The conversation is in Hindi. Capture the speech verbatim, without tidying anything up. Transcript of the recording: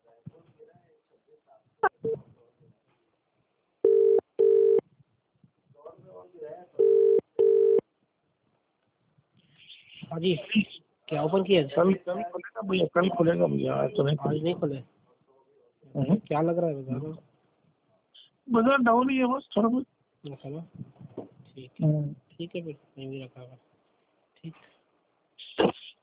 हाँ जी, क्या ओपन किया? कल कल खुलेगा भैया, कल खुलेगा भैया, आज तो नहीं आज नहीं खुले। खुलेगा। क्या लग रहा है बाजार में? बाजार डाउन ही है बस थोड़ा बहुत। ऐसा ना? ठीक है, ठीक है, फिर नहीं भी रखा हुआ। ठीक।